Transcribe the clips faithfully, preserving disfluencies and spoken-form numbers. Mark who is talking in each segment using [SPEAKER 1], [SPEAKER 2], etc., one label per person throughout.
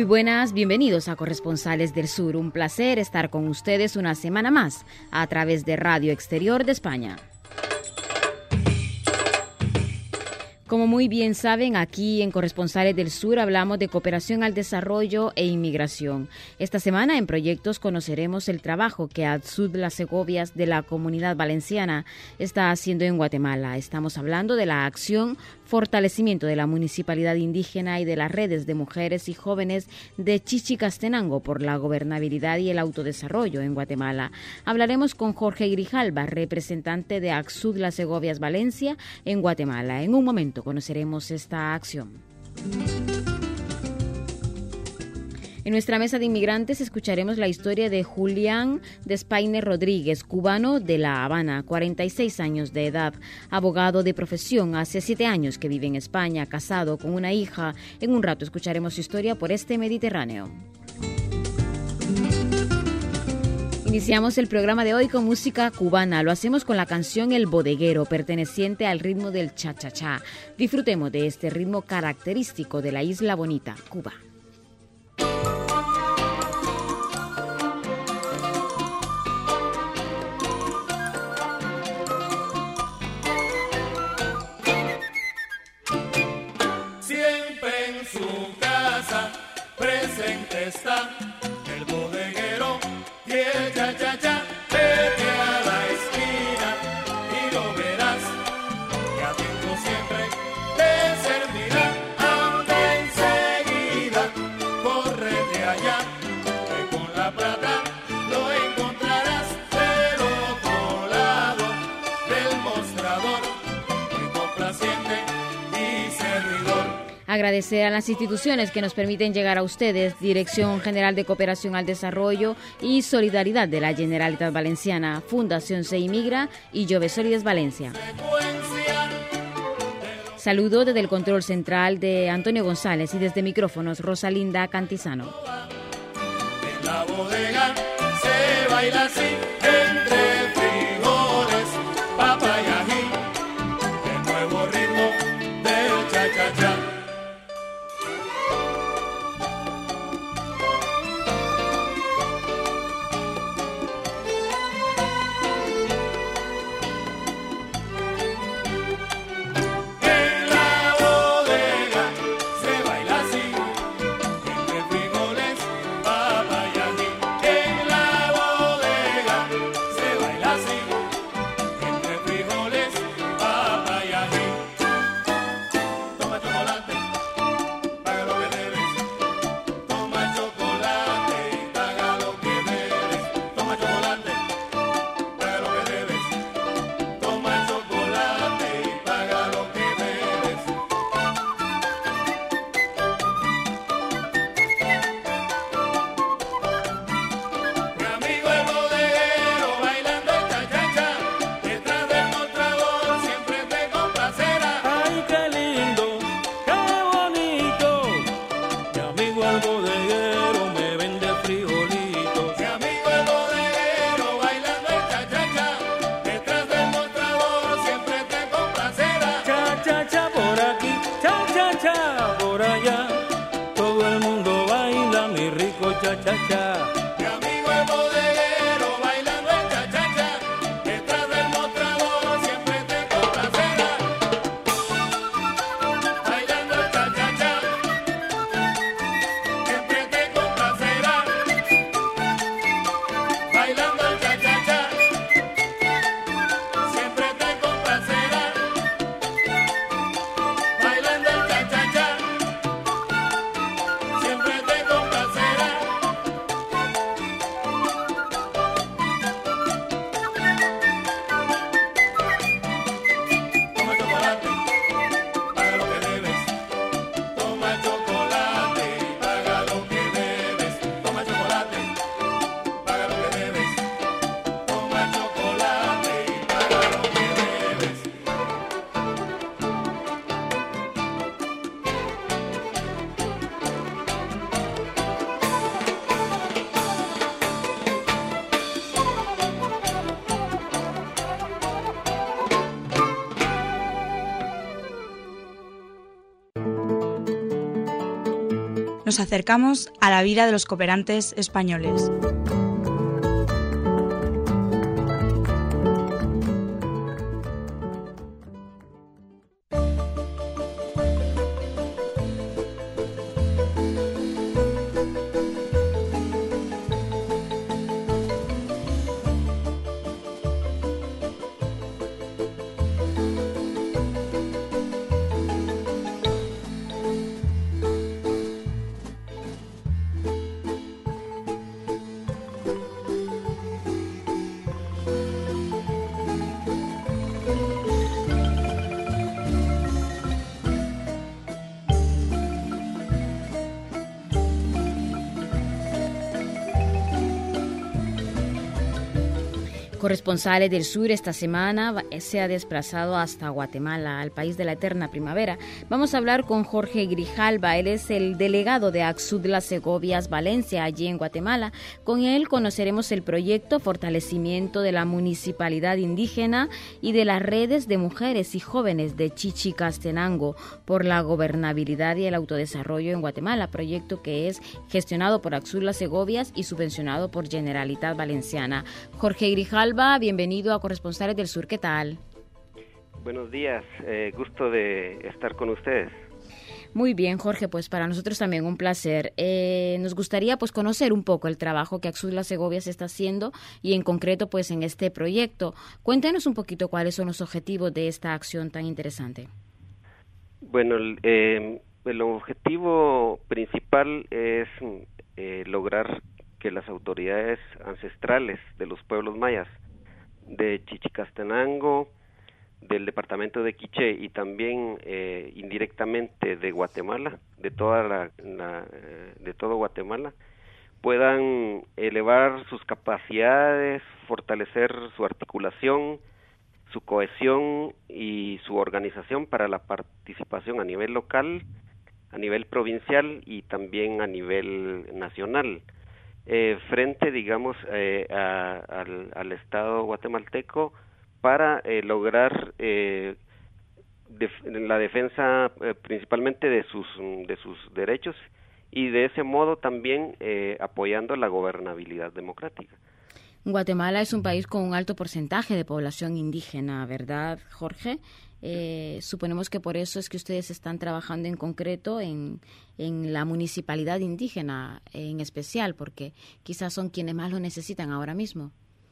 [SPEAKER 1] Muy buenas, bienvenidos a Corresponsales del Sur. Un placer estar con ustedes una semana más a través de Radio Exterior de España. Como muy bien saben, aquí en Corresponsales del Sur hablamos de cooperación al desarrollo e inmigración. Esta semana en Proyectos conoceremos el trabajo que Adsud Las Segovias de la Comunidad Valenciana está haciendo en Guatemala. Estamos hablando de la acción Fortalecimiento de la Municipalidad Indígena y de las redes de mujeres y jóvenes de Chichicastenango por la gobernabilidad y el autodesarrollo en Guatemala. Hablaremos con Jorge Grijalva, representante de Adsud Las Segovias Valencia en Guatemala. En un momento conoceremos esta acción. En nuestra mesa de inmigrantes escucharemos la historia de Julián Despaine Rodríguez, cubano de La Habana, cuarenta y seis años de edad, abogado de profesión, hace siete años que vive en España, casado con una hija. En un rato escucharemos su historia por este Mediterráneo. Iniciamos el programa de hoy con música cubana. Lo hacemos con la canción El Bodeguero, perteneciente al ritmo del cha-cha-cha. Disfrutemos de este ritmo característico de la Isla Bonita, Cuba.
[SPEAKER 2] Siempre en su casa presente está el bodeguero y el cha-cha-cha. Vete a la esquina y lo verás, que atento siempre te servirá. Anda enseguida, córrete allá, que con la plata lo encontrarás del otro lado del mostrador, muy complaciente y servidor.
[SPEAKER 1] Agradecer a las instituciones que nos permiten llegar a ustedes, Dirección General de Cooperación al Desarrollo y Solidaridad de la Generalitat Valenciana, Fundación Se Inmigra y Jove Solides Valencia. Saludo desde el control central de Antonio González y desde micrófonos Rosalinda Cantizano.
[SPEAKER 2] En la bodega se baila así, entre frijoles, papa y ají, el nuevo ritmo del cha-cha-cha.
[SPEAKER 3] Cha-cha.
[SPEAKER 2] Mi amigo el bodeguero bailando el cha-cha-cha, detrás del mostrador siempre te complacerá. Bailando el cha-cha-cha, siempre te complacerá. Bailando el cha-cha-cha, siempre te complacerá. Bailando el cha-cha-cha, siempre te complacerá.
[SPEAKER 3] nos acercamos a la vida de los cooperantes españoles.
[SPEAKER 1] Corresponsales del Sur esta semana se ha desplazado hasta Guatemala, al país de la eterna primavera. Vamos a hablar con Jorge Grijalva, él es el delegado de Axudla Segovias Valencia, allí en Guatemala. Con él conoceremos el proyecto Fortalecimiento de la Municipalidad Indígena y de las redes de mujeres y jóvenes de Chichicastenango por la gobernabilidad y el autodesarrollo en Guatemala, proyecto que es gestionado por Axudla Segovias y subvencionado por Generalitat Valenciana. Jorge Grijalva, bienvenido a Corresponsales del Sur, ¿qué tal?
[SPEAKER 4] Buenos días, eh, gusto de estar con ustedes.
[SPEAKER 1] Muy bien, Jorge, pues para nosotros también un placer. Eh, nos gustaría pues conocer un poco el trabajo que Axudla Segovias está haciendo y en concreto pues en este proyecto. Cuéntanos un poquito cuáles son los objetivos de esta acción tan interesante.
[SPEAKER 4] Bueno, eh, el objetivo principal es eh, lograr que las autoridades ancestrales de los pueblos mayas de Chichicastenango, del departamento de Quiché y también eh, indirectamente de Guatemala, de toda la, la eh, de todo Guatemala, puedan elevar sus capacidades, fortalecer su articulación, su cohesión y su organización para la participación a nivel local, a nivel provincial y también a nivel nacional. Eh, frente, digamos, eh, a, al, al Estado guatemalteco para eh, lograr eh, def la defensa eh, principalmente de sus de sus derechos y de ese modo también eh, apoyando la gobernabilidad democrática.
[SPEAKER 1] Guatemala es un país con un alto porcentaje de población indígena, ¿verdad, Jorge? Eh, suponemos que por eso es que ustedes están trabajando en concreto en, en la municipalidad indígena en especial, porque quizás son quienes más lo necesitan ahora mismo.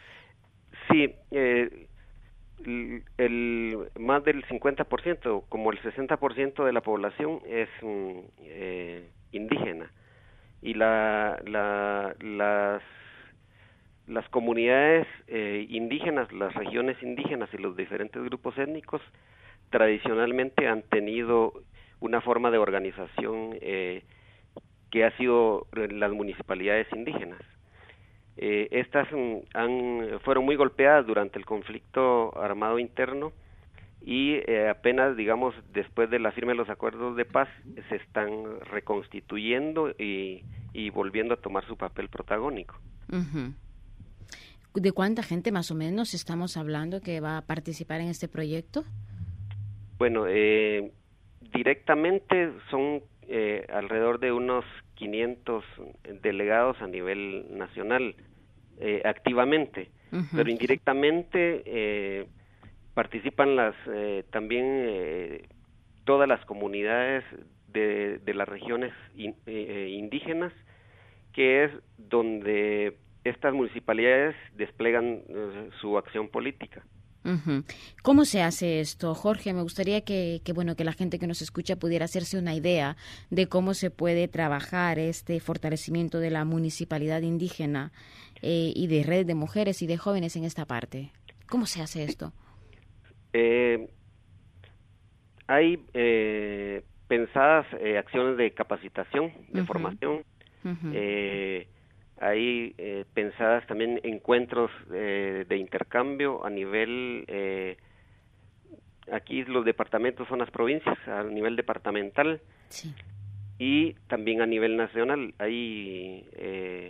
[SPEAKER 4] Sí, eh, el, el más del cincuenta por ciento, como el sesenta por ciento de la población es eh, indígena y la, la, las las comunidades eh, indígenas, las regiones indígenas y los diferentes grupos étnicos tradicionalmente han tenido una forma de organización eh, que ha sido las municipalidades indígenas. Eh, estas han, fueron muy golpeadas durante el conflicto armado interno y eh, apenas, digamos, después de la firma de los acuerdos de paz, se están reconstituyendo y, y volviendo a tomar su papel protagónico.
[SPEAKER 1] Uh-huh. ¿De cuánta gente más o menos estamos hablando que va a participar en este proyecto?
[SPEAKER 4] Bueno, eh, directamente son eh, alrededor de unos quinientos delegados a nivel nacional eh, activamente, uh-huh. Pero indirectamente eh, participan las eh, también eh, todas las comunidades de, de las regiones in, eh, indígenas, que es donde estas municipalidades desplegan uh, su acción política.
[SPEAKER 1] Uh-huh. ¿Cómo se hace esto, Jorge? Me gustaría que, que, bueno, que la gente que nos escucha pudiera hacerse una idea de cómo se puede trabajar este fortalecimiento de la municipalidad indígena eh, y de redes de mujeres y de jóvenes en esta parte. ¿Cómo se hace esto?
[SPEAKER 4] Eh, hay eh, pensadas eh, acciones de capacitación, de uh-huh. formación, uh-huh. eh, hay eh, pensadas también encuentros eh, de intercambio a nivel, eh, aquí los departamentos son las provincias, a nivel departamental,
[SPEAKER 1] sí.
[SPEAKER 4] Y también a nivel nacional hay eh,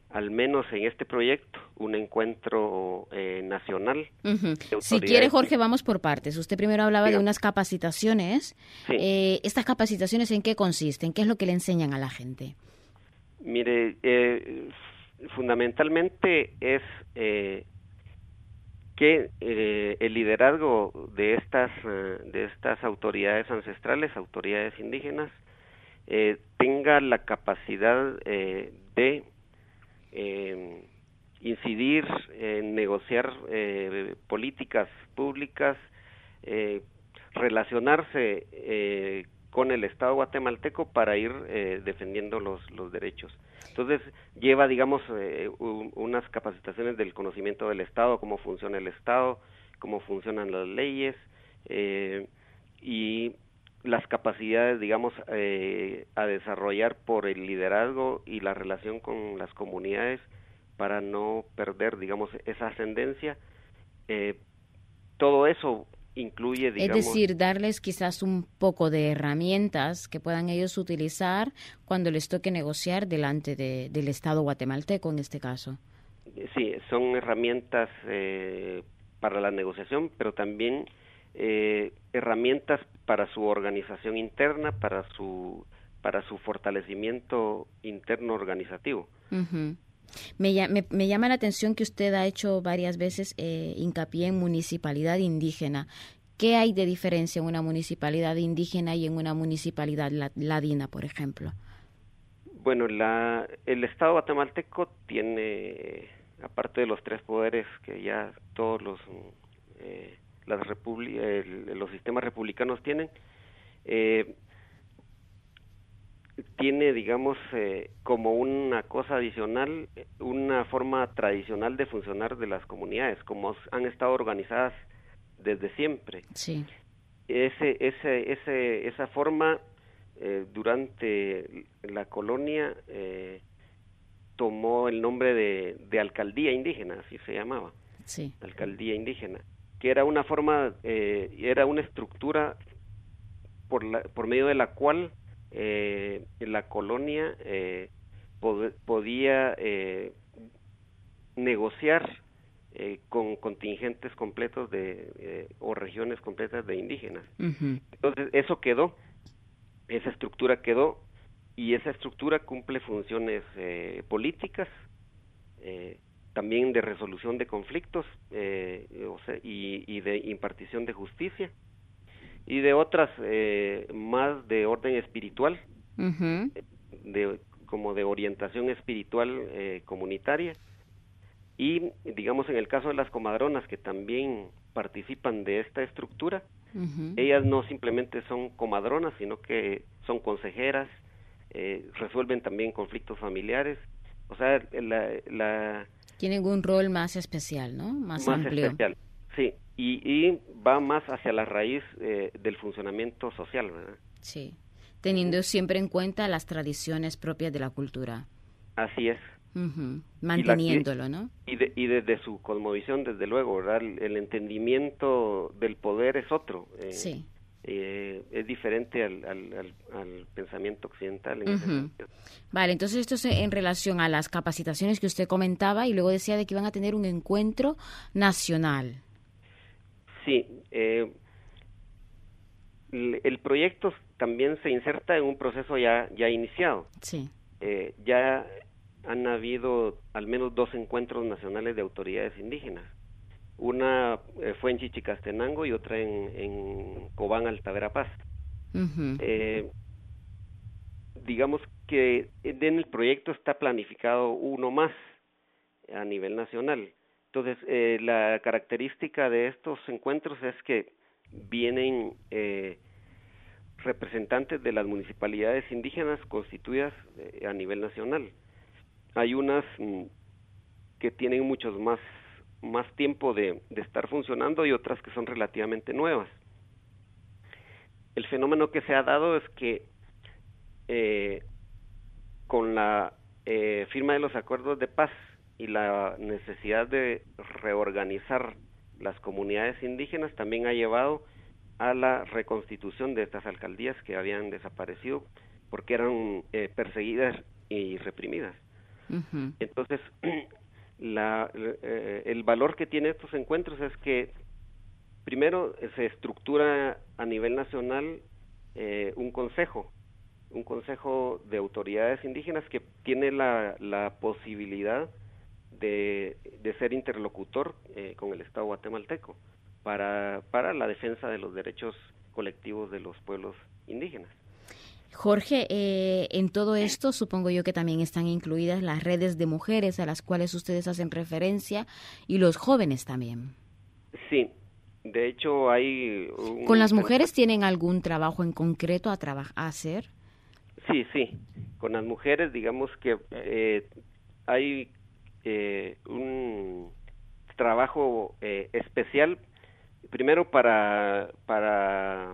[SPEAKER 4] al menos en este proyecto, un encuentro eh, nacional.
[SPEAKER 1] Uh-huh. Si quiere, Jorge, vamos por partes. Usted primero hablaba sí. de unas capacitaciones. Sí. Eh, ¿Estas capacitaciones en qué consisten? ¿Qué es lo que le enseñan a la gente?
[SPEAKER 4] Mire, eh, fundamentalmente es eh, que eh, el liderazgo de estas, eh, de estas autoridades ancestrales, autoridades indígenas, eh, tenga la capacidad eh, de Eh, incidir en negociar eh, políticas públicas, eh, relacionarse eh, con el Estado guatemalteco para ir eh, defendiendo los, los derechos. Entonces lleva, digamos, eh, un, unas capacitaciones del conocimiento del Estado, cómo funciona el Estado, cómo funcionan las leyes eh, y las capacidades, digamos, eh, a desarrollar por el liderazgo y la relación con las comunidades para no perder, digamos, esa ascendencia. Eh, todo eso incluye, digamos...
[SPEAKER 1] Es decir, darles quizás un poco de herramientas que puedan ellos utilizar cuando les toque negociar delante de, del Estado guatemalteco, en este caso.
[SPEAKER 4] Sí, son herramientas eh, para la negociación, pero también... Eh, herramientas para su organización interna, para su para su fortalecimiento interno organizativo.
[SPEAKER 1] Uh-huh. me, me, me llama la atención que usted ha hecho varias veces eh, hincapié en municipalidad indígena. ¿Qué hay de diferencia en una municipalidad indígena y en una municipalidad la, ladina, por ejemplo?
[SPEAKER 4] Bueno, la, el Estado guatemalteco tiene, aparte de los tres poderes que ya todos los... Eh, las republi- el, los sistemas republicanos tienen, eh, tiene, digamos, eh, como una cosa adicional, una forma tradicional de funcionar de las comunidades, como han estado organizadas desde siempre.
[SPEAKER 1] Sí.
[SPEAKER 4] Ese, ese, ese, esa forma, eh, durante la colonia, eh, tomó el nombre de, de alcaldía indígena, así se llamaba.
[SPEAKER 1] Sí.
[SPEAKER 4] Alcaldía indígena, que era una forma, eh, era una estructura por, la, por medio de la cual eh, la colonia eh, pod, podía eh, negociar eh, con contingentes completos de eh, o regiones completas de indígenas. Uh-huh. Entonces eso quedó, esa estructura quedó, y esa estructura cumple funciones eh, políticas, eh, también de resolución de conflictos eh, o sea, y, y de impartición de justicia, y de otras eh, más de orden espiritual, uh-huh. de, como de orientación espiritual eh, comunitaria, y digamos en el caso de las comadronas que también participan de esta estructura, uh-huh. ellas no simplemente son comadronas, sino que son consejeras, eh, resuelven también conflictos familiares, o sea, la... la
[SPEAKER 1] tienen un rol más especial, ¿no? Más, más amplio.
[SPEAKER 4] Especial, sí, y, y va más hacia la raíz eh, del funcionamiento social, ¿verdad?
[SPEAKER 1] Sí, teniendo uh-huh. siempre en cuenta las tradiciones propias de la cultura.
[SPEAKER 4] Así es.
[SPEAKER 1] Uh-huh. Manteniéndolo,
[SPEAKER 4] y la,
[SPEAKER 1] ¿no?
[SPEAKER 4] Y, de, y desde su cosmovisión, desde luego, ¿verdad? El, el entendimiento del poder es otro. Eh,
[SPEAKER 1] sí.
[SPEAKER 4] Eh, es diferente al, al, al, al pensamiento occidental. En
[SPEAKER 1] uh-huh.
[SPEAKER 4] ese sentido.
[SPEAKER 1] Vale, entonces esto es en relación a las capacitaciones que usted comentaba y luego decía de que iban a tener un encuentro nacional.
[SPEAKER 4] Sí, eh, el, el proyecto también se inserta en un proceso ya, ya iniciado.
[SPEAKER 1] Sí.
[SPEAKER 4] Eh, ya han habido al menos dos encuentros nacionales de autoridades indígenas. Una eh, fue en Chichicastenango y otra en, en Cobán, Altaverapaz. Uh-huh. Eh, digamos que en el proyecto está planificado uno más a nivel nacional. Entonces, eh, la característica de estos encuentros es que vienen eh, representantes de las municipalidades indígenas constituidas eh, a nivel nacional. Hay unas mm, que tienen muchos más más tiempo de, de estar funcionando y otras que son relativamente nuevas. El fenómeno que se ha dado es que eh, con la eh, firma de los acuerdos de paz y la necesidad de reorganizar las comunidades indígenas también ha llevado a la reconstitución de estas alcaldías que habían desaparecido porque eran eh, perseguidas y reprimidas.
[SPEAKER 1] Ujú.
[SPEAKER 4] Entonces, la, eh, el valor que tiene estos encuentros es que primero se estructura a nivel nacional eh, un consejo, un consejo de autoridades indígenas que tiene la, la posibilidad de, de ser interlocutor eh, con el Estado guatemalteco para, para la defensa de los derechos colectivos de los pueblos indígenas.
[SPEAKER 1] Jorge, eh, en todo esto supongo yo que también están incluidas las redes de mujeres a las cuales ustedes hacen referencia y los jóvenes también.
[SPEAKER 4] Sí, de hecho hay... Un...
[SPEAKER 1] ¿Con las mujeres tienen algún trabajo en concreto a, traba- a hacer?
[SPEAKER 4] Sí, sí, con las mujeres digamos que eh, hay eh, un trabajo eh, especial, primero para... para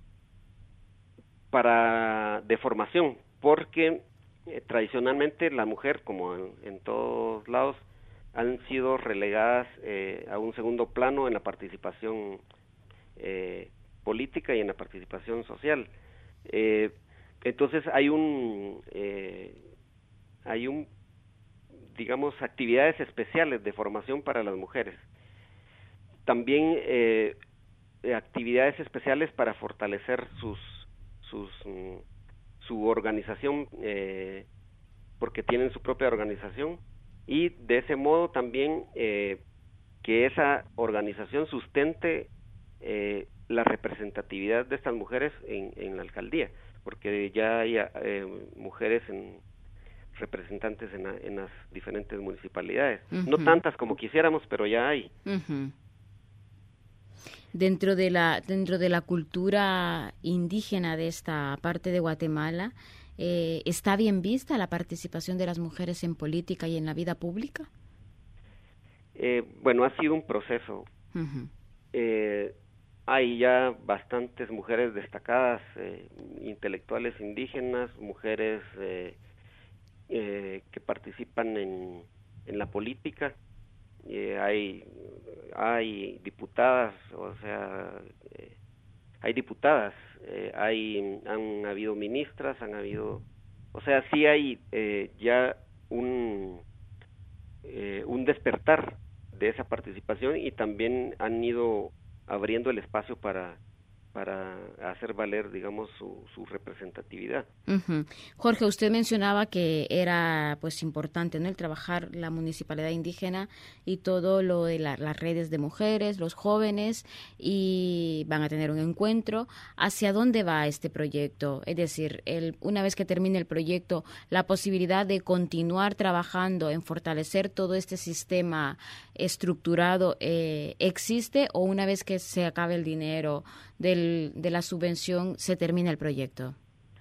[SPEAKER 4] para de formación, porque eh, tradicionalmente la mujer, como en, en todos lados, han sido relegadas eh, a un segundo plano en la participación eh, política y en la participación social. Eh, entonces hay un eh, hay un digamos actividades especiales de formación para las mujeres. También eh, actividades especiales para fortalecer sus Sus, su organización, eh, porque tienen su propia organización, y de ese modo también eh, que esa organización sustente eh, la representatividad de estas mujeres en, en la alcaldía, porque ya hay eh, mujeres en, representantes en, la, en las diferentes municipalidades, uh-huh. No tantas como quisiéramos, pero ya hay.
[SPEAKER 1] Uh-huh. Dentro de la dentro de la cultura indígena de esta parte de Guatemala, eh, ¿está bien vista la participación de las mujeres en política y en la vida pública?
[SPEAKER 4] Eh, bueno, ha sido un proceso. Uh-huh. Eh, hay ya bastantes mujeres destacadas, eh, intelectuales indígenas, mujeres eh, eh, que participan en, en la política. Eh, hay hay diputadas, o sea, eh, hay diputadas, eh, hay han habido ministras, han habido, o sea, sí hay eh, ya un eh, un despertar de esa participación y también han ido abriendo el espacio para para hacer valer, digamos, su, su representatividad.
[SPEAKER 1] Uh-huh. Jorge, usted mencionaba que era pues importante, ¿no?, el trabajar la municipalidad indígena y todo lo de la, las redes de mujeres, los jóvenes, y van a tener un encuentro. ¿Hacia dónde va este proyecto? Es decir, el, una vez que termine el proyecto, la posibilidad de continuar trabajando en fortalecer todo este sistema estructurado eh, existe, o una vez que se acabe el dinero del, de la subvención se termina el proyecto?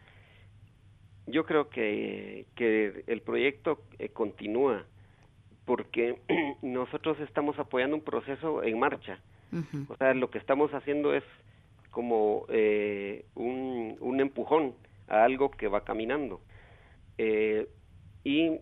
[SPEAKER 4] Yo creo que, que el proyecto eh, continúa porque nosotros estamos apoyando un proceso en marcha. Uh-huh. O sea, lo que estamos haciendo es como eh, un, un empujón a algo que va caminando. Eh, y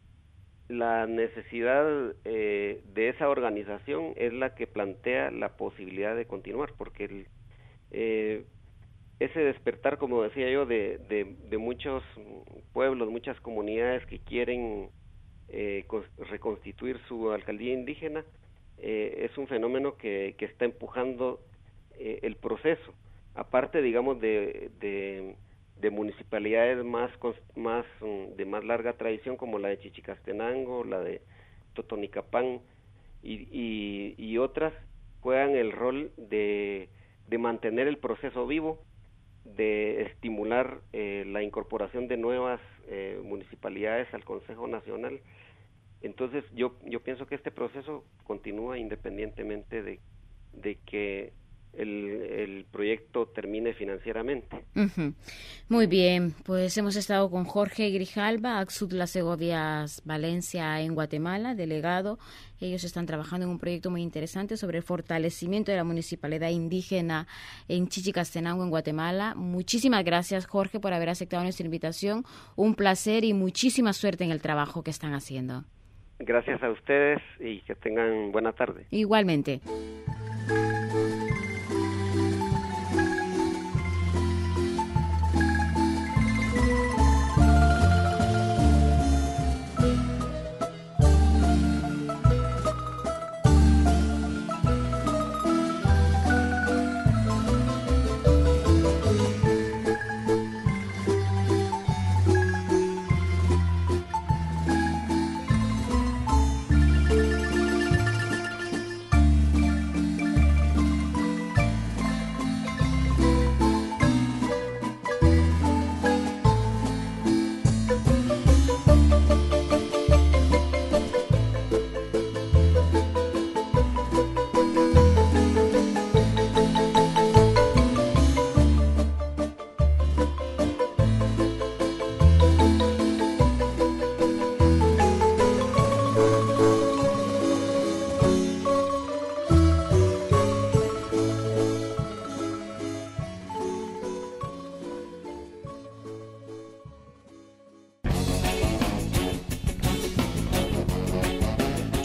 [SPEAKER 4] la necesidad eh, de esa organización es la que plantea la posibilidad de continuar, porque el, eh, ese despertar, como decía yo, de, de, de muchos pueblos, muchas comunidades que quieren eh, reconstituir su alcaldía indígena, eh, es un fenómeno que, que está empujando eh, el proceso. Aparte, digamos, de, de de municipalidades más más de más larga tradición, como la de Chichicastenango, la de Totonicapán y, y, y otras, juegan el rol de, de mantener el proceso vivo, de estimular eh, la incorporación de nuevas eh, municipalidades al Consejo Nacional. Entonces yo yo pienso que este proceso continúa independientemente de, de que El, el proyecto termine financieramente.
[SPEAKER 1] Uh-huh. Muy bien, pues hemos estado con Jorge Grijalva, Acsud Las Segovias Valencia en Guatemala, delegado. Ellos están trabajando en un proyecto muy interesante sobre el fortalecimiento de la municipalidad indígena en Chichicastenango, en Guatemala. Muchísimas gracias, Jorge, por haber aceptado nuestra invitación. Un placer y muchísima suerte en el trabajo que están haciendo.
[SPEAKER 4] Gracias a ustedes y que tengan buena tarde.
[SPEAKER 1] Igualmente.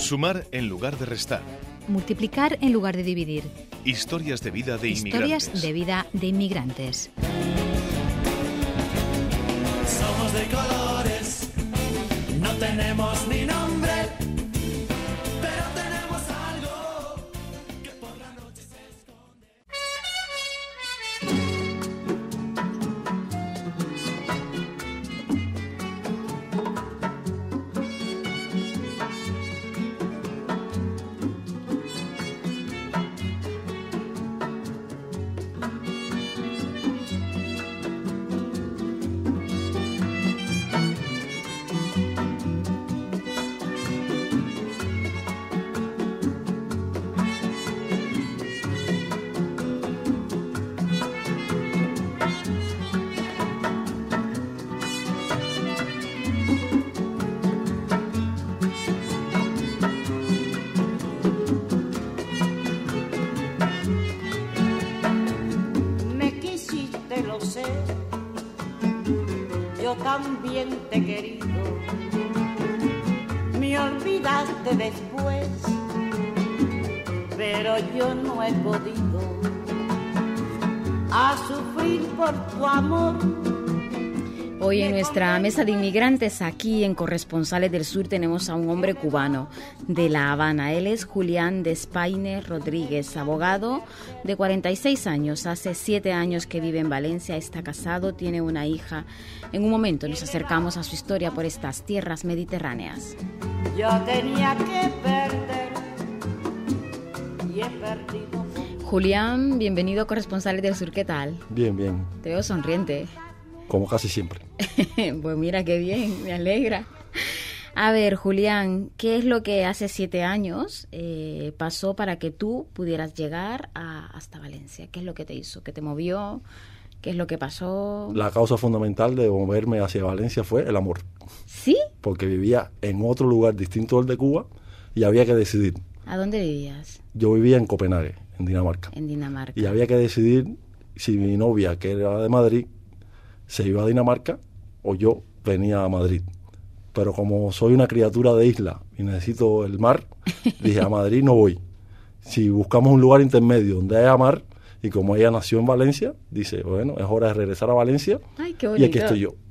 [SPEAKER 5] Sumar en lugar de restar.
[SPEAKER 6] Multiplicar en lugar de dividir.
[SPEAKER 5] Historias de vida de
[SPEAKER 6] Historias
[SPEAKER 5] inmigrantes.
[SPEAKER 6] de vida de inmigrantes.
[SPEAKER 2] Somos de colores, no tenemos ni nombre, pero tenemos algo que por la noche se esconde.
[SPEAKER 7] Yo también te he querido, me olvidaste después, pero yo no he podido a sufrir por tu amor.
[SPEAKER 1] Hoy en nuestra mesa de inmigrantes aquí en Corresponsales del Sur tenemos a un hombre cubano de La Habana. Él es Julián Despaine Rodríguez, abogado de cuarenta y seis años. Hace siete años que vive en Valencia, está casado, tiene una hija. En un momento nos acercamos a su historia por estas tierras mediterráneas.
[SPEAKER 7] Yo tenía que perder y he perdido.
[SPEAKER 1] Julián, bienvenido a Corresponsales del Sur, ¿qué tal?
[SPEAKER 8] Bien, bien.
[SPEAKER 1] Te veo sonriente.
[SPEAKER 8] Como casi siempre.
[SPEAKER 1] Pues mira qué bien, me alegra. A ver, Julián, ¿qué es lo que hace siete años eh, pasó para que tú pudieras llegar a, hasta Valencia? ¿Qué es lo que te hizo? ¿Qué te movió? ¿Qué es lo que pasó?
[SPEAKER 8] La causa fundamental de moverme hacia Valencia fue el amor.
[SPEAKER 1] ¿Sí?
[SPEAKER 8] Porque vivía en otro lugar distinto al de Cuba y había que decidir.
[SPEAKER 1] ¿A dónde vivías?
[SPEAKER 8] Yo vivía en Copenhague, en Dinamarca.
[SPEAKER 1] En Dinamarca.
[SPEAKER 8] Y había que decidir si mi novia, que era de Madrid, se iba a Dinamarca o yo venía a Madrid. Pero como soy una criatura de isla y necesito el mar, dije a Madrid no voy. Si buscamos un lugar intermedio donde haya mar, y como ella nació en Valencia, dice, bueno, es hora de regresar a Valencia.
[SPEAKER 1] Ay, qué bonito.
[SPEAKER 8] Y aquí estoy yo.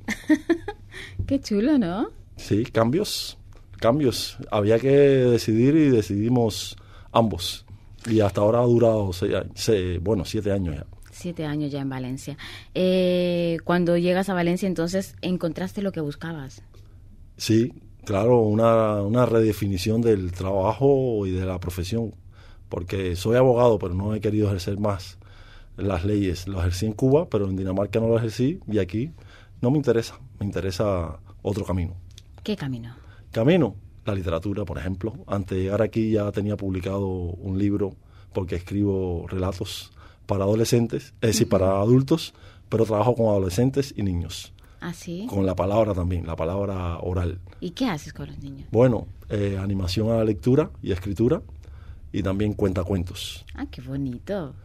[SPEAKER 1] Qué chulo, ¿no?
[SPEAKER 8] Sí, cambios, cambios. Había que decidir y decidimos ambos. Y hasta ahora ha durado, seis, seis, bueno, siete años ya.
[SPEAKER 1] Siete años ya en Valencia. Eh, cuando llegas a Valencia, entonces, ¿encontraste lo que buscabas?
[SPEAKER 8] Sí, claro, una, una redefinición del trabajo y de la profesión. Porque soy abogado, pero no he querido ejercer más las leyes. Lo ejercí en Cuba, pero en Dinamarca no lo ejercí. Y aquí no me interesa. Me interesa otro camino.
[SPEAKER 1] ¿Qué camino?
[SPEAKER 8] Camino, la literatura, por ejemplo. Antes de llegar aquí ya tenía publicado un libro porque escribo relatos para adolescentes, es decir, para adultos, pero trabajo con adolescentes y niños.
[SPEAKER 1] ¿Ah, sí?
[SPEAKER 8] Con la palabra también, la palabra oral.
[SPEAKER 1] ¿Y qué haces con los niños?
[SPEAKER 8] Bueno, eh, animación a la lectura y escritura, y también cuentacuentos.
[SPEAKER 1] Ah, qué bonito.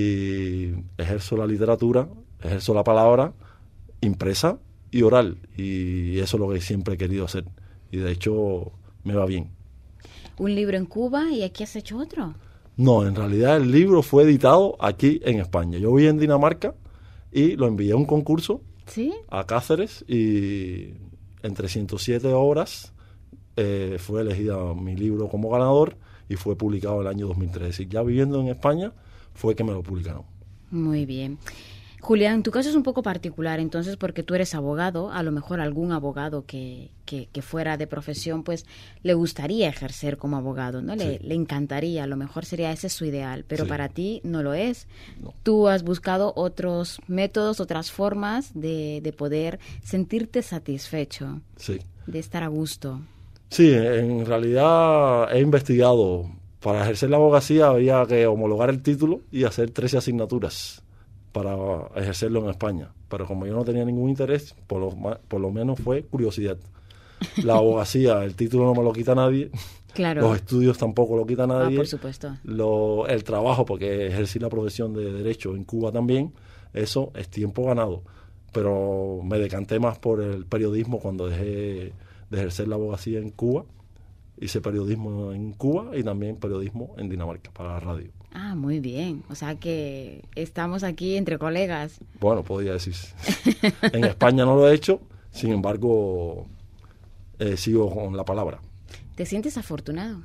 [SPEAKER 8] Y ejerzo la literatura, ejerzo la palabra impresa y oral, y eso es lo que siempre he querido hacer. Y de hecho me va bien.
[SPEAKER 1] ¿Un libro en Cuba y aquí has hecho otro?
[SPEAKER 8] No, en realidad el libro fue editado aquí en España. Yo viví en Dinamarca y lo envié a un concurso.
[SPEAKER 1] ¿Sí?
[SPEAKER 8] A Cáceres, y entre ciento siete obras eh, fue elegida mi libro como ganador y fue publicado en el año dos mil tres. Es decir, ya viviendo en España fue que me lo publicaron.
[SPEAKER 1] Muy bien. Julián, tu caso es un poco particular, entonces, porque tú eres abogado, a lo mejor algún abogado que, que, que fuera de profesión, pues le gustaría ejercer como abogado, ¿no? Le,
[SPEAKER 8] Sí.
[SPEAKER 1] le encantaría, a lo mejor sería ese su ideal, pero
[SPEAKER 8] Sí.
[SPEAKER 1] para ti no lo es.
[SPEAKER 8] No.
[SPEAKER 1] Tú has buscado otros métodos, otras formas de, de poder sentirte satisfecho,
[SPEAKER 8] Sí.
[SPEAKER 1] de estar a gusto.
[SPEAKER 8] Sí, en realidad he investigado. Para ejercer la abogacía había que homologar el título y hacer trece asignaturas para ejercerlo en España. Pero como yo no tenía ningún interés, por lo, ma- por lo menos fue curiosidad. La abogacía, el título no me lo quita nadie.
[SPEAKER 1] Claro.
[SPEAKER 8] Los estudios tampoco lo quita
[SPEAKER 1] Ah,
[SPEAKER 8] nadie.
[SPEAKER 1] por supuesto.
[SPEAKER 8] Lo, el trabajo, porque ejercí la profesión de Derecho en Cuba también, eso es tiempo ganado. Pero me decanté más por el periodismo cuando dejé de ejercer la abogacía en Cuba hice periodismo en Cuba y también periodismo en Dinamarca para la radio.
[SPEAKER 1] Ah, muy bien. O sea que estamos aquí entre colegas.
[SPEAKER 8] Bueno, podría decirse. En España no lo he hecho, sin embargo, eh, sigo con la palabra.
[SPEAKER 1] ¿Te sientes afortunado?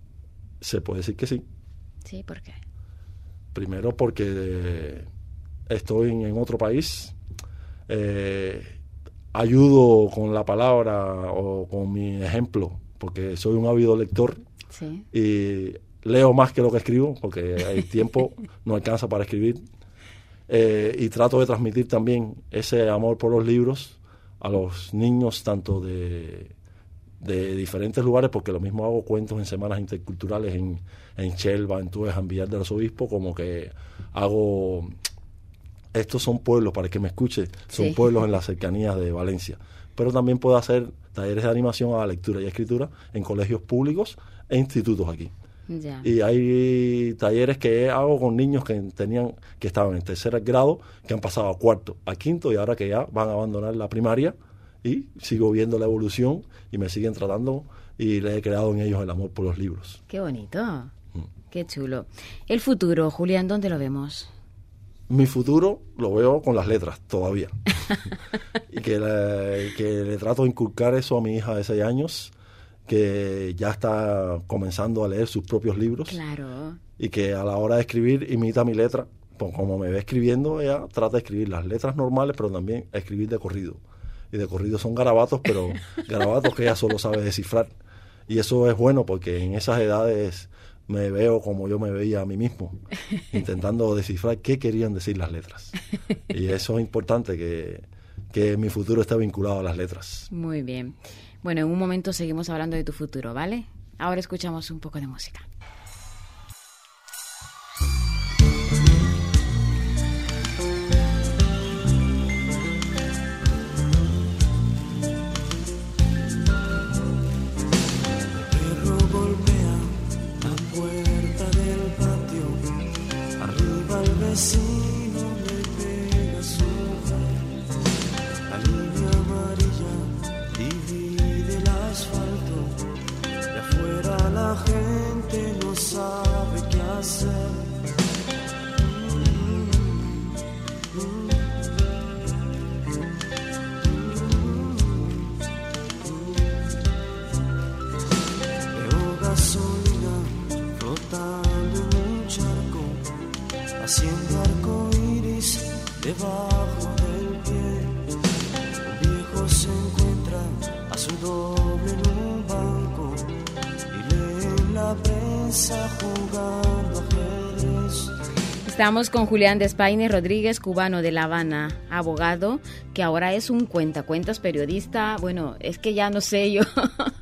[SPEAKER 8] Se puede decir que sí.
[SPEAKER 1] Sí, ¿por qué?
[SPEAKER 8] Primero porque estoy en, en otro país, eh, ayudo con la palabra o con mi ejemplo, porque soy un ávido lector.
[SPEAKER 1] Sí.
[SPEAKER 8] Y leo más que lo que escribo, porque el tiempo no alcanza para escribir. Eh, y trato de transmitir también ese amor por los libros a los niños, tanto de, de diferentes lugares, porque lo mismo hago cuentos en semanas interculturales en, en Chelva, en Túnez, en Villar del Arzobispo, como que hago... Estos son pueblos, para el que me escuche, son
[SPEAKER 1] Sí.
[SPEAKER 8] pueblos en las cercanías de Valencia. Pero también puedo hacer talleres de animación a la lectura y escritura en colegios públicos e institutos aquí.
[SPEAKER 1] Ya.
[SPEAKER 8] Y hay talleres que hago con niños que tenían que estaban en tercer grado, que han pasado a cuarto, a quinto, y ahora que ya van a abandonar la primaria, y sigo viendo la evolución y me siguen tratando, y le he creado en ellos el amor por los libros.
[SPEAKER 1] Qué bonito. Qué chulo. El futuro, Julián, ¿dónde lo vemos?
[SPEAKER 8] Mi futuro lo veo con las letras todavía. Y que le, que le trato de inculcar eso a mi hija de seis años, que ya está comenzando a leer sus propios libros.
[SPEAKER 1] Claro.
[SPEAKER 8] Y que a la hora de escribir imita mi letra. Pues como me ve escribiendo, ella trata de escribir las letras normales, pero también a escribir de corrido. Y de corrido son garabatos, pero garabatos que ella solo sabe descifrar. Y eso es bueno porque en esas edades me veo como yo me veía a mí mismo, intentando descifrar qué querían decir las letras. Y eso es importante, que, que mi futuro esté vinculado a las letras.
[SPEAKER 1] Muy bien. Bueno, en un momento seguimos hablando de tu futuro, ¿vale? Ahora escuchamos un poco de música.
[SPEAKER 2] Vecino le pega su mujer, la línea amarilla divide el asfalto, de afuera la gente no sabe qué hacer. Veo gasolina flotando en un charco, haciendo arco iris debajo del pie. Un viejo se encuentra a su doble en un banco y lee en la prensa jugando ajedrez.
[SPEAKER 1] Estamos con Julián Despaine Rodríguez, cubano de La Habana, abogado, que ahora es un cuentacuentas, periodista. Bueno, es que ya no sé yo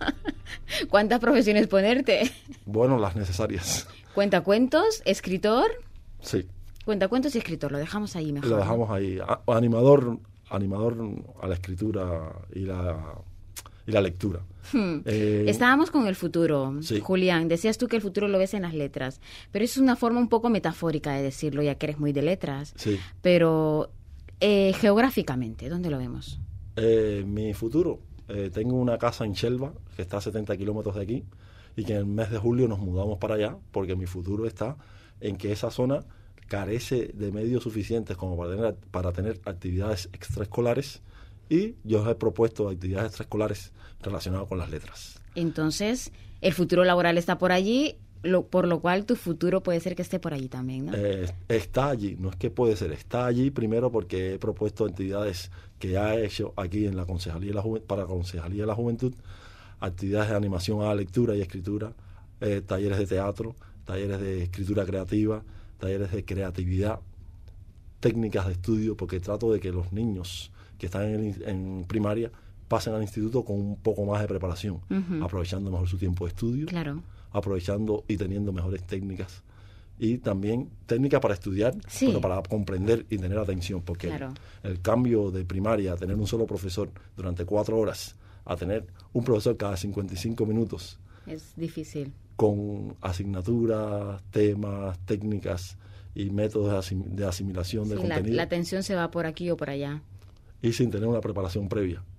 [SPEAKER 1] cuántas profesiones ponerte.
[SPEAKER 8] Bueno, las necesarias.
[SPEAKER 1] Cuentacuentos, escritor.
[SPEAKER 8] Sí.
[SPEAKER 1] Cuentacuentos y escritor, lo dejamos ahí mejor.
[SPEAKER 8] Lo dejamos ahí. A- animador, animador a la escritura y la, y la lectura.
[SPEAKER 1] Hmm.
[SPEAKER 8] Eh,
[SPEAKER 1] Estábamos con el futuro.
[SPEAKER 8] Sí.
[SPEAKER 1] Julián, decías tú que el futuro lo ves en las letras, pero es una forma un poco metafórica de decirlo, ya que eres muy de letras.
[SPEAKER 8] Sí.
[SPEAKER 1] Pero eh, geográficamente, ¿dónde lo vemos?
[SPEAKER 8] Eh, mi futuro, eh, tengo una casa en Chelva, que está a setenta kilómetros de aquí, y que en el mes de julio nos mudamos para allá, porque mi futuro está en que esa zona carece de medios suficientes como para tener, para tener actividades extraescolares, y yo os he propuesto actividades extraescolares relacionadas con las letras.
[SPEAKER 1] Entonces, el futuro laboral está por allí, lo, por lo cual tu futuro puede ser que esté por allí también, ¿no?
[SPEAKER 8] Eh, está allí, no es que puede ser, está allí primero porque he propuesto actividades que ya he hecho aquí en la Concejalía de la Juventud, para la Concejalía de la Juventud, actividades de animación a la lectura y escritura, eh, talleres de teatro, talleres de escritura creativa, talleres de creatividad, técnicas de estudio, porque trato de que los niños que están en, en primaria pasen al instituto con un poco más de preparación,
[SPEAKER 1] Ujú.
[SPEAKER 8] aprovechando mejor su tiempo de estudio,
[SPEAKER 1] Claro.
[SPEAKER 8] aprovechando y teniendo mejores técnicas, y también técnicas para estudiar,
[SPEAKER 1] Sí.
[SPEAKER 8] pero para comprender y tener atención, porque
[SPEAKER 1] Claro.
[SPEAKER 8] el, el cambio de primaria a tener un solo profesor durante cuatro horas a tener un profesor cada cincuenta y cinco minutos
[SPEAKER 1] Es difícil.
[SPEAKER 8] con asignaturas, temas, técnicas y métodos de, asim- de asimilación
[SPEAKER 1] Sí,
[SPEAKER 8] del
[SPEAKER 1] la,
[SPEAKER 8] contenido,
[SPEAKER 1] la atención se va por aquí o por allá.
[SPEAKER 8] y sin tener una preparación previa,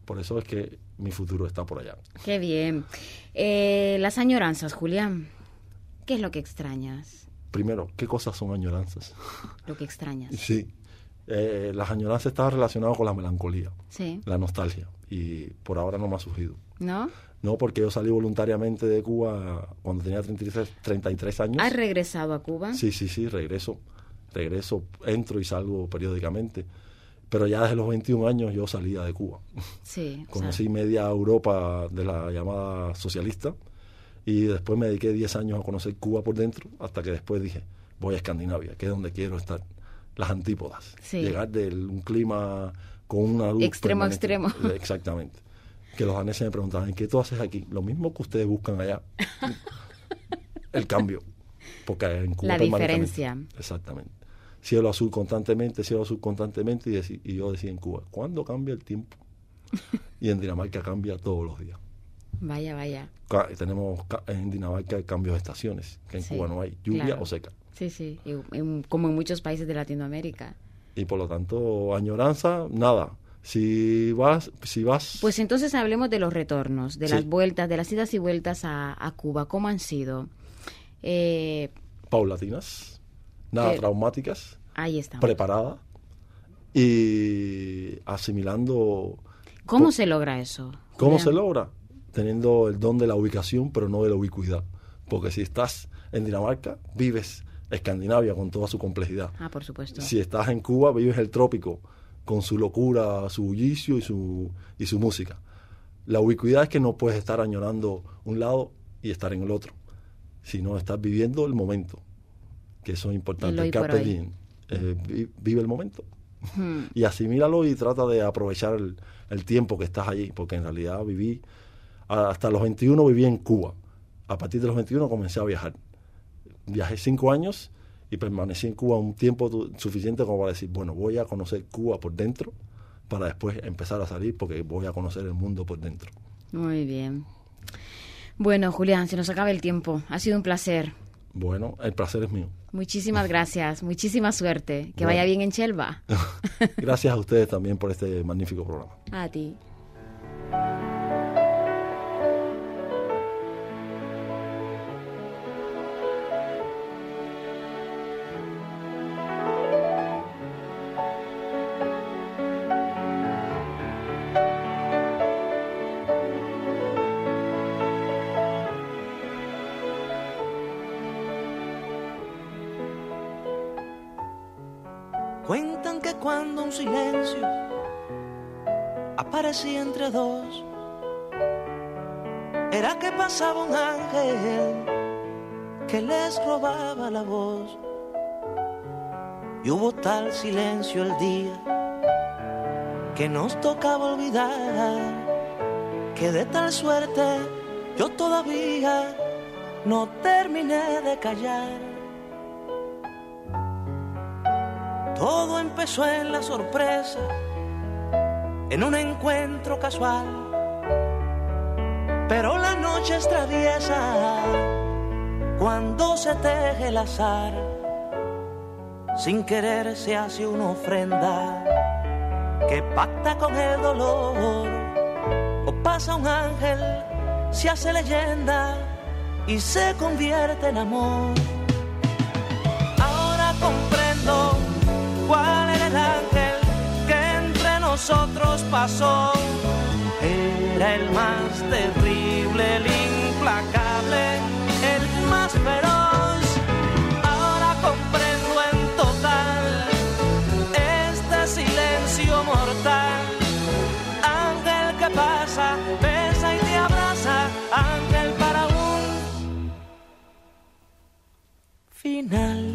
[SPEAKER 8] por eso es que mi futuro está por allá.
[SPEAKER 1] Qué bien. Eh, las añoranzas, Julián. ¿Qué es lo que extrañas?
[SPEAKER 8] Primero, ¿qué cosas son añoranzas?
[SPEAKER 1] Lo que extrañas.
[SPEAKER 8] Sí. Eh, las añoranzas estaban relacionadas con la melancolía,
[SPEAKER 1] Sí.
[SPEAKER 8] la nostalgia, y por ahora no me ha surgido.
[SPEAKER 1] ¿No?
[SPEAKER 8] No, porque yo salí voluntariamente de Cuba cuando tenía treinta y tres, treinta y tres años.
[SPEAKER 1] ¿Has regresado a Cuba?
[SPEAKER 8] Sí, sí, sí, regreso. Regreso, entro y salgo periódicamente. Pero ya desde los veintiún años yo salía de Cuba.
[SPEAKER 1] Sí. o
[SPEAKER 8] Conocí
[SPEAKER 1] sea,
[SPEAKER 8] media Europa de la llamada socialista y después me dediqué diez años a conocer Cuba por dentro, hasta que después dije, voy a Escandinavia, que es donde quiero estar. Las antípodas.
[SPEAKER 1] Sí.
[SPEAKER 8] Llegar de un clima con una luz
[SPEAKER 1] Extremo a
[SPEAKER 8] permanente.
[SPEAKER 1] extremo.
[SPEAKER 8] Exactamente. Que los daneses me preguntaban, ¿qué tú haces aquí? Lo mismo que ustedes buscan allá. El cambio. Porque en Cuba
[SPEAKER 1] La
[SPEAKER 8] permanentemente-
[SPEAKER 1] diferencia.
[SPEAKER 8] Exactamente. Cielo azul constantemente, cielo azul constantemente, y, deci- y yo decía en Cuba, ¿cuándo cambia el tiempo? Y en Dinamarca cambia todos los días.
[SPEAKER 1] Vaya, vaya.
[SPEAKER 8] Ca- Tenemos ca- en Dinamarca cambios de estaciones, que en
[SPEAKER 1] Sí,
[SPEAKER 8] Cuba no hay, lluvia
[SPEAKER 1] claro.
[SPEAKER 8] o seca.
[SPEAKER 1] Sí, sí. y- en- como en muchos países de Latinoamérica.
[SPEAKER 8] Y por lo tanto, añoranza, nada. Si vas, si vas...
[SPEAKER 1] Pues entonces hablemos de los retornos, de
[SPEAKER 8] Sí.
[SPEAKER 1] las vueltas, de las idas y vueltas a, a Cuba. ¿Cómo han sido? Eh,
[SPEAKER 8] paulatinas, nada
[SPEAKER 1] Eh,
[SPEAKER 8] traumáticas,
[SPEAKER 1] ahí estamos.
[SPEAKER 8] preparadas y asimilando.
[SPEAKER 1] ¿Cómo
[SPEAKER 8] po-
[SPEAKER 1] se logra eso?
[SPEAKER 8] ¿Cómo
[SPEAKER 1] Julián?
[SPEAKER 8] se logra? Teniendo el don de la ubicación, pero no de la ubicuidad. Porque si estás en Dinamarca, vives Escandinavia con toda su complejidad.
[SPEAKER 1] Ah, por supuesto.
[SPEAKER 8] Si estás en Cuba, vives el trópico con su locura, su bullicio y su, y su música. La ubicuidad es que no puedes estar añorando un lado y estar en el otro, sino estás viviendo el momento, que eso es importante.
[SPEAKER 1] El hoy
[SPEAKER 8] El
[SPEAKER 1] por
[SPEAKER 8] carpe
[SPEAKER 1] hoy.
[SPEAKER 8] diem. Eh, vi- vive el momento
[SPEAKER 1] Hmm.
[SPEAKER 8] y asimílalo y trata de aprovechar el, el tiempo que estás allí, porque en realidad viví, a- hasta los veintiuno viví en Cuba. A partir de los veintiuno comencé a viajar. Viajé cinco años y permanecí en Cuba un tiempo tu- suficiente como para decir, bueno, voy a conocer Cuba por dentro para después empezar a salir, porque voy a conocer el mundo por dentro.
[SPEAKER 1] Muy bien. Bueno, Julián, se nos acaba el tiempo. Ha sido un placer.
[SPEAKER 8] Bueno, el placer es mío.
[SPEAKER 1] Muchísimas gracias. Muchísima suerte. Que
[SPEAKER 8] Bueno.
[SPEAKER 1] vaya bien en Chelva.
[SPEAKER 8] Gracias a ustedes también por este magnífico programa.
[SPEAKER 1] A ti.
[SPEAKER 9] Cuentan que cuando un silencio aparecía entre dos, era que pasaba un ángel que les robaba la voz. Y hubo tal silencio el día que nos tocaba olvidar, que de tal suerte yo todavía no terminé de callar. Todo empezó en la sorpresa, en un encuentro casual, pero la noche es traviesa cuando se teje el azar. Sin querer se hace una ofrenda que pacta con el dolor, o pasa un ángel, se hace leyenda y se convierte en amor. Ahora comprendo cuál era el ángel que entre nosotros pasó. Era el más terrible, el implacable, el más feroz. Ahora comprendo en total este silencio mortal. Ángel que pasa, besa y te abraza. Ángel para un final.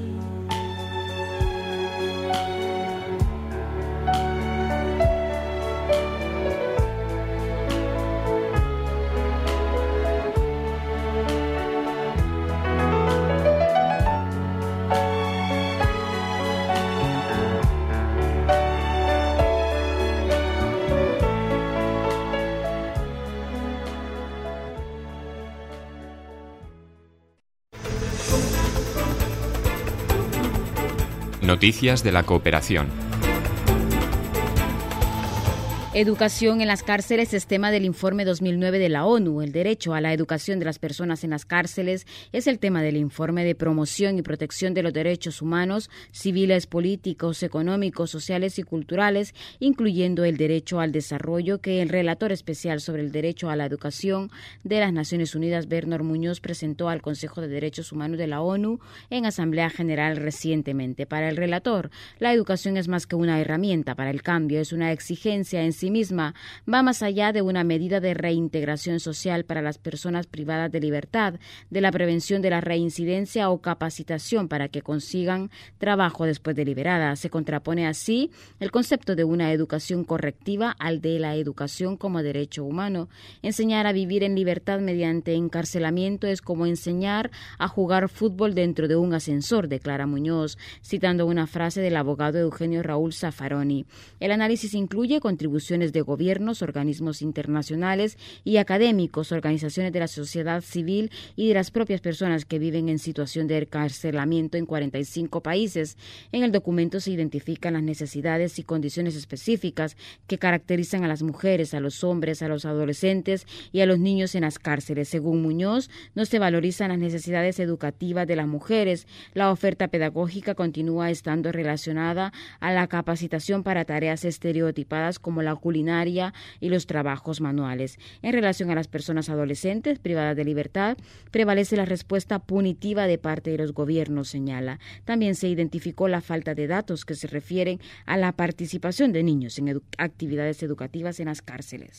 [SPEAKER 10] Noticias de la cooperación.
[SPEAKER 1] Educación en las cárceles es tema del informe dos mil nueve de la ONU. El derecho a la educación de las personas en las cárceles es el tema del informe de promoción y protección de los derechos humanos, civiles, políticos, económicos, sociales y culturales, incluyendo el derecho al desarrollo, que el relator especial sobre el derecho a la educación de las Naciones Unidas, Bernard Muñoz, presentó al Consejo de Derechos Humanos de la ONU en Asamblea General recientemente. Para el relator, la educación es más que una herramienta para el cambio, es una exigencia en sí misma, va más allá de una medida de reintegración social para las personas privadas de libertad, de la prevención de la reincidencia o capacitación para que consigan trabajo después de liberada. Se contrapone así el concepto de una educación correctiva al de la educación como derecho humano. Enseñar a vivir en libertad mediante encarcelamiento es como enseñar a jugar fútbol dentro de un ascensor, declara Muñoz, citando una frase del abogado Eugenio Raúl Zaffaroni. El análisis incluye contribuciones de gobiernos, organismos internacionales y académicos, organizaciones de la sociedad civil y de las propias personas que viven en situación de encarcelamiento en cuarenta y cinco países. En el documento se identifican las necesidades y condiciones específicas que caracterizan a las mujeres, a los hombres, a los adolescentes y a los niños en las cárceles. Según Muñoz, no se valorizan las necesidades educativas de las mujeres. La oferta pedagógica continúa estando relacionada a la capacitación para tareas estereotipadas como la culinaria y los trabajos manuales. En relación a las personas adolescentes privadas de libertad, prevalece la respuesta punitiva de parte de los gobiernos, señala. También se identificó la falta de datos que se refieren a la participación de niños en edu- actividades educativas en las cárceles.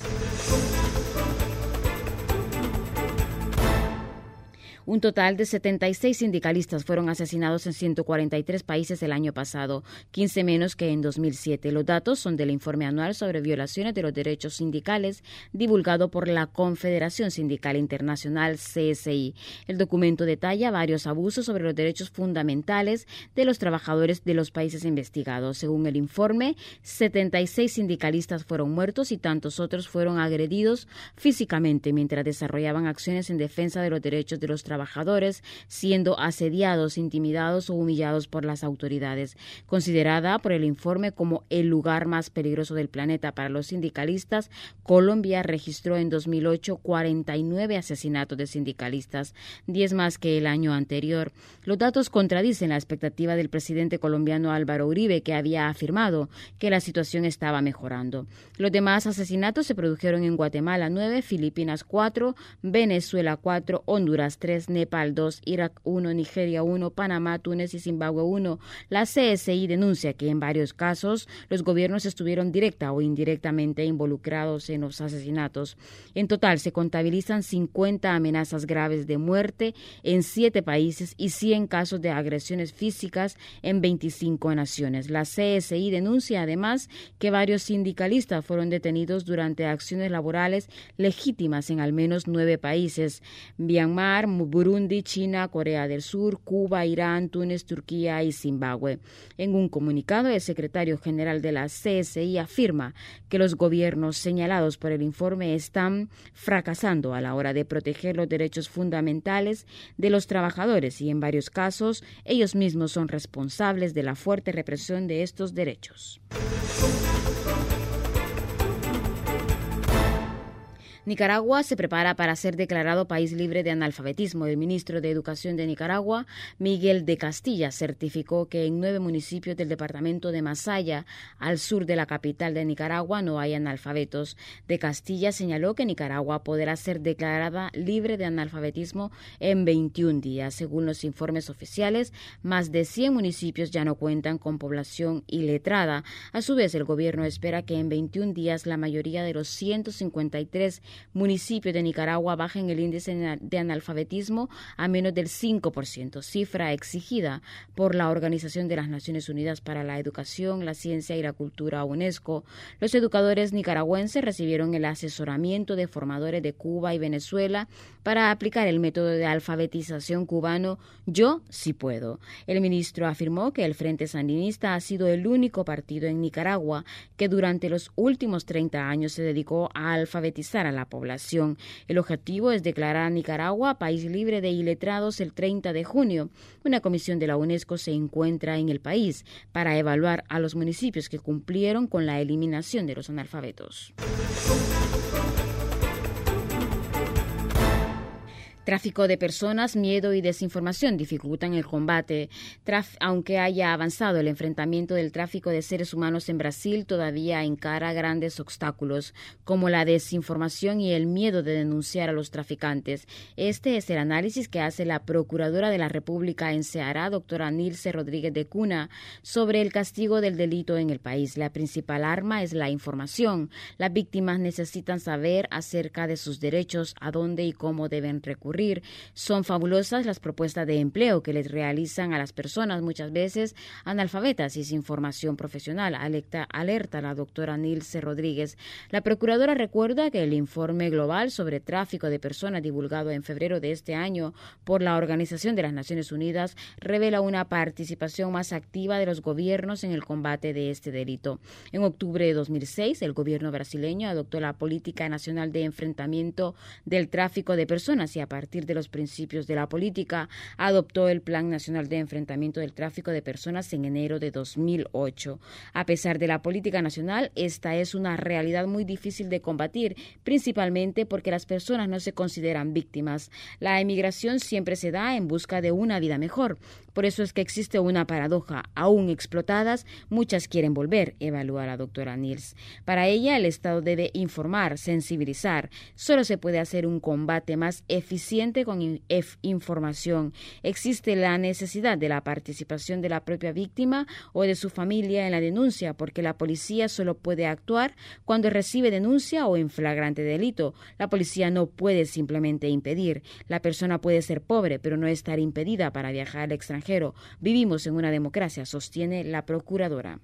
[SPEAKER 1] Un total de setenta y seis sindicalistas fueron asesinados en ciento cuarenta y tres países el año pasado, quince menos que en dos mil siete. Los datos son del informe anual sobre violaciones de los derechos sindicales divulgado por la Confederación Sindical Internacional, C S I. El documento detalla varios abusos sobre los derechos fundamentales de los trabajadores de los países investigados. Según el informe, setenta y seis sindicalistas fueron muertos y tantos otros fueron agredidos físicamente mientras desarrollaban acciones en defensa de los derechos de los trabajadores. trabajadores siendo asediados, intimidados o humillados por las autoridades. Considerada por el informe como el lugar más peligroso del planeta para los sindicalistas, Colombia registró en dos mil ocho cuarenta y nueve asesinatos de sindicalistas, diez más que el año anterior. Los datos contradicen la expectativa del presidente colombiano Álvaro Uribe, que había afirmado que la situación estaba mejorando. Los demás asesinatos se produjeron en Guatemala nueve, Filipinas cuatro, Venezuela cuatro, Honduras tres, Nepal dos, Irak uno, Nigeria uno, Panamá, Túnez y Zimbabue uno. La C S I denuncia que en varios casos los gobiernos estuvieron directa o indirectamente involucrados en los asesinatos. En total se contabilizan cincuenta amenazas graves de muerte en siete países y cien casos de agresiones físicas en veinticinco naciones. La C S I denuncia además que varios sindicalistas fueron detenidos durante acciones laborales legítimas en al menos nueve países: Myanmar, Burundi, China, Corea del Sur, Cuba, Irán, Túnez, Turquía y Zimbabue. En un comunicado, el secretario general de la C S I afirma que los gobiernos señalados por el informe están fracasando a la hora de proteger los derechos fundamentales de los trabajadores y en varios casos ellos mismos son responsables de la fuerte represión de estos derechos. Nicaragua se prepara para ser declarado país libre de analfabetismo. El ministro de Educación de Nicaragua, Miguel de Castilla, certificó que en nueve municipios del departamento de Masaya, al sur de la capital de Nicaragua, no hay analfabetos. De Castilla señaló que Nicaragua podrá ser declarada libre de analfabetismo en veintiún días. Según los informes oficiales, más de cien municipios ya no cuentan con población iletrada. A su vez, el gobierno espera que en veintiún días la mayoría de los ciento cincuenta y tres municipios de Nicaragua bajen el índice de analfabetismo a menos del cinco por ciento, cifra exigida por la Organización de las Naciones Unidas para la Educación, la Ciencia y la Cultura, UNESCO. Los educadores nicaragüenses recibieron el asesoramiento de formadores de Cuba y Venezuela para aplicar el método de alfabetización cubano Yo sí puedo. El ministro afirmó que el Frente Sandinista ha sido el único partido en Nicaragua que durante los últimos treinta años se dedicó a alfabetizar a la la población. El objetivo es declarar a Nicaragua país libre de iletrados el treinta de junio. Una comisión de la UNESCO se encuentra en el país para evaluar a los municipios que cumplieron con la eliminación de los analfabetos. Tráfico de personas, miedo y desinformación dificultan el combate. Traf- aunque haya avanzado el enfrentamiento del tráfico de seres humanos en Brasil, todavía encara grandes obstáculos, como la desinformación y el miedo de denunciar a los traficantes. Este es el análisis que hace la Procuradora de la República en Ceará, doctora Nilce Rodríguez de Cuna, sobre el castigo del delito en el país. La principal arma es la información. Las víctimas necesitan saber acerca de sus derechos, a dónde y cómo deben recurrir. Son fabulosas las propuestas de empleo que les realizan a las personas, muchas veces analfabetas y sin formación profesional, alerta, alerta la doctora Nilce Rodríguez. La procuradora recuerda que el informe global sobre tráfico de personas divulgado en febrero de este año por la Organización de las Naciones Unidas revela una participación más activa de los gobiernos en el combate de este delito. En octubre de dos mil seis, el gobierno brasileño adoptó la Política Nacional de Enfrentamiento del Tráfico de Personas y a partir A partir de los principios de la política, adoptó el Plan Nacional de Enfrentamiento del Tráfico de Personas en enero de dos mil ocho. A pesar de la política nacional, esta es una realidad muy difícil de combatir, principalmente porque las personas no se consideran víctimas. La emigración siempre se da en busca de una vida mejor. Por eso es que existe una paradoja. Aún explotadas, muchas quieren volver, evalúa la doctora Nils. Para ella, el Estado debe informar, sensibilizar. Solo se puede hacer un combate más eficiente con in- información. Existe la necesidad de la participación de la propia víctima o de su familia en la denuncia, porque la policía solo puede actuar cuando recibe denuncia o en flagrante delito. La policía no puede simplemente impedir. La persona puede ser pobre, pero no estar impedida para viajar al extranjero. Vivimos en una democracia, sostiene la procuradora.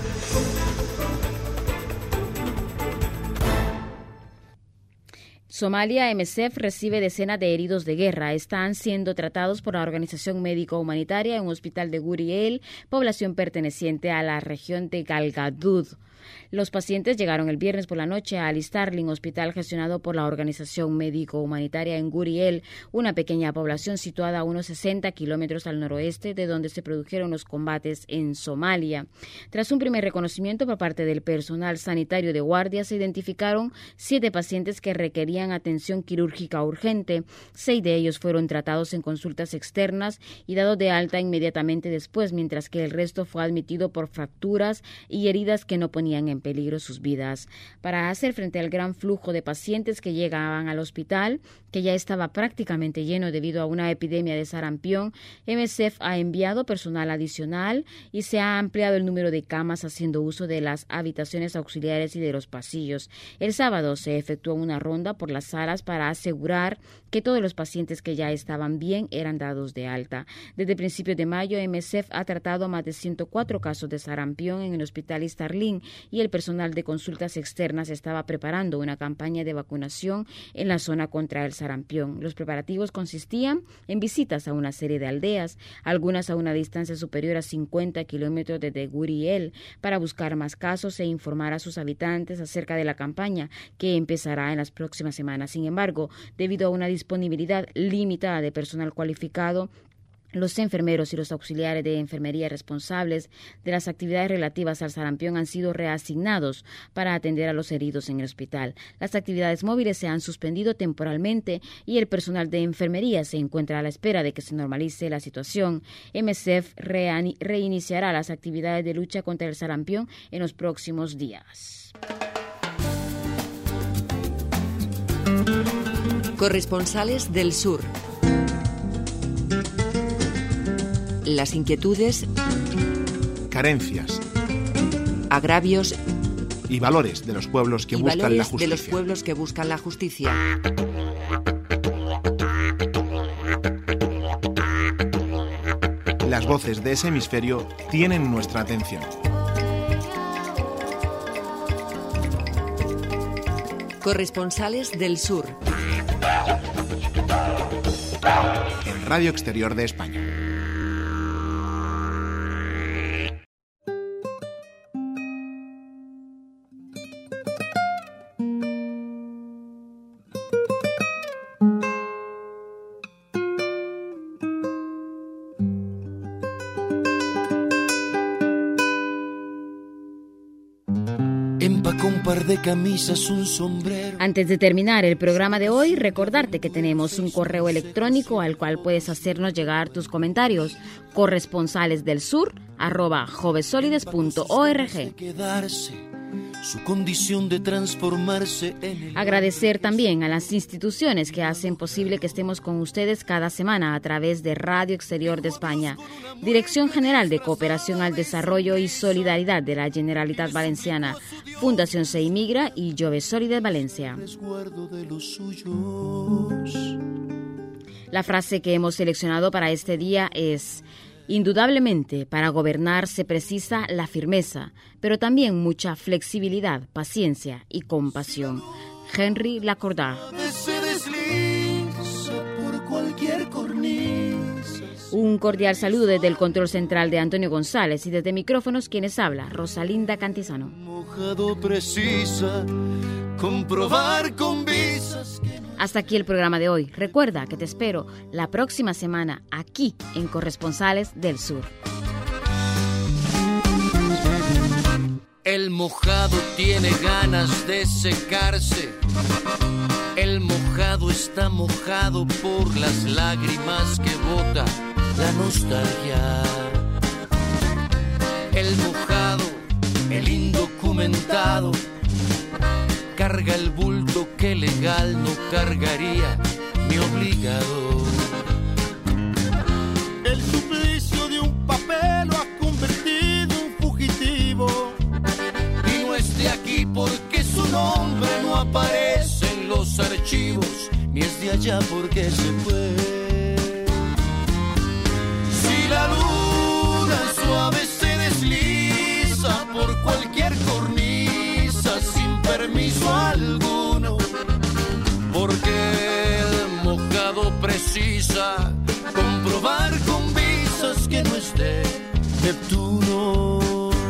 [SPEAKER 1] Somalia, M S F recibe decenas de heridos de guerra. Están siendo tratados por la Organización Médico Humanitaria en un hospital de Guriel, población perteneciente a la región de Galgaduud. Los pacientes llegaron el viernes por la noche a Al Starling, hospital gestionado por la Organización Médico Humanitaria en Guriel, una pequeña población situada a unos sesenta kilómetros al noroeste de donde se produjeron los combates en Somalia. Tras un primer reconocimiento por parte del personal sanitario de guardia, se identificaron siete pacientes que requerían atención quirúrgica urgente. Seis de ellos fueron tratados en consultas externas y dados de alta inmediatamente después, mientras que el resto fue admitido por fracturas y heridas que no ponían en peligro sus vidas. Para hacer frente al gran flujo de pacientes que llegaban al hospital, que ya estaba prácticamente lleno debido a una epidemia de sarampión, M S F ha enviado personal adicional y se ha ampliado el número de camas haciendo uso de las habitaciones auxiliares y de los pasillos. El sábado se efectuó una ronda por las salas para asegurar que todos los pacientes que ya estaban bien eran dados de alta. Desde principios de mayo, M S F ha tratado más de ciento cuatro casos de sarampión en el hospital Starling y el personal de consultas externas estaba preparando una campaña de vacunación en la zona contra el sarampión. Los preparativos consistían en visitas a una serie de aldeas, algunas a una distancia superior a cincuenta kilómetros desde Guriel, para buscar más casos e informar a sus habitantes acerca de la campaña que empezará en las próximas semanas. Sin embargo, debido a una disponibilidad limitada de personal cualificado, los enfermeros y los auxiliares de enfermería responsables de las actividades relativas al sarampión han sido reasignados para atender a los heridos en el hospital. Las actividades móviles se han suspendido temporalmente y el personal de enfermería se encuentra a la espera de que se normalice la situación. M S F reiniciará las actividades de lucha contra el sarampión en los próximos días.
[SPEAKER 10] Corresponsales del Sur. Las inquietudes,
[SPEAKER 11] carencias,
[SPEAKER 10] agravios
[SPEAKER 11] y valores de los pueblos que
[SPEAKER 10] y
[SPEAKER 11] buscan
[SPEAKER 10] valores
[SPEAKER 11] la justicia.
[SPEAKER 10] de los pueblos que buscan la justicia.
[SPEAKER 11] Las voces de ese hemisferio tienen nuestra atención.
[SPEAKER 10] Corresponsales del Sur.
[SPEAKER 11] En Radio Exterior de España.
[SPEAKER 12] trampa con un par de camisas, un sombrero.
[SPEAKER 1] Antes de terminar el programa de hoy, recordarte que tenemos un correo electrónico al cual puedes hacernos llegar tus comentarios. corresponsales del sur arroba jovesolides punto org.
[SPEAKER 12] Su condición de transformarse en...
[SPEAKER 1] Agradecer también a las instituciones que hacen posible que estemos con ustedes cada semana a través de Radio Exterior de España, Dirección General de Cooperación al Desarrollo y Solidaridad de la Generalitat Valenciana, Fundación Se Inmigra y Jove Solides Valencia. La frase que hemos seleccionado para este día es: indudablemente, para gobernar se precisa la firmeza, pero también mucha flexibilidad, paciencia y compasión. Henry Lacordaire. Un cordial saludo desde el control central de Antonio González y desde micrófonos quienes habla, Rosalinda Cantizano.
[SPEAKER 12] Mojado precisa comprobar con visas que...
[SPEAKER 1] Hasta aquí el programa de hoy. Recuerda que te espero la próxima semana aquí en Corresponsales del Sur.
[SPEAKER 12] El mojado tiene ganas de secarse. El mojado está mojado por las lágrimas que bota la nostalgia. El mojado, el indocumentado, carga el bulto que legal no cargaría mi obligado. El suplicio de un papel lo ha convertido en fugitivo. Y no es de aquí porque su nombre no aparece en los archivos, ni es de allá porque se fue. Si la luna suave se desliza por cualquier cornisa sin permiso alguno, porque el mojado precisa comprobar con visas que no es de Neptuno.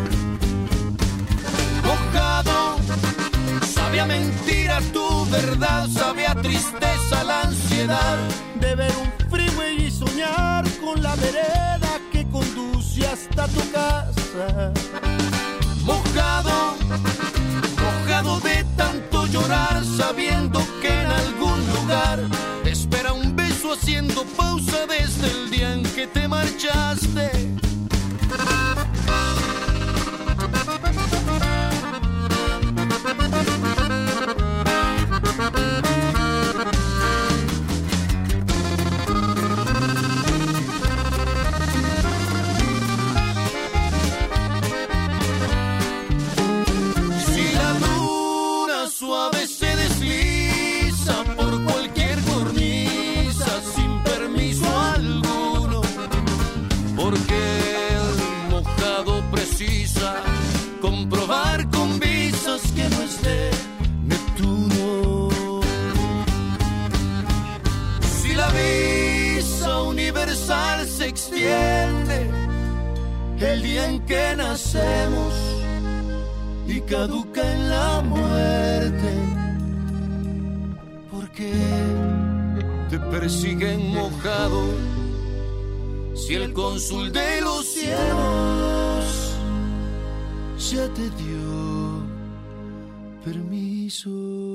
[SPEAKER 12] Mojado sabe a mentira tu verdad, sabe a tristeza la ansiedad de ver un freeway y soñar con la vereda que conduce hasta tu casa. Mojado, mojado de tanto llorar, sabiendo que en algún lugar te espera un beso haciendo pausa desde el día en que te marchaste. Suave se desliza por cualquier cornisa sin permiso alguno, porque el mojado precisa comprobar con visas que no es de Neptuno. Si la visa universal se extiende el día en que nacemos y caduca en la muerte, porque te persiguen mojado si el cónsul de los cielos ya te dio permiso.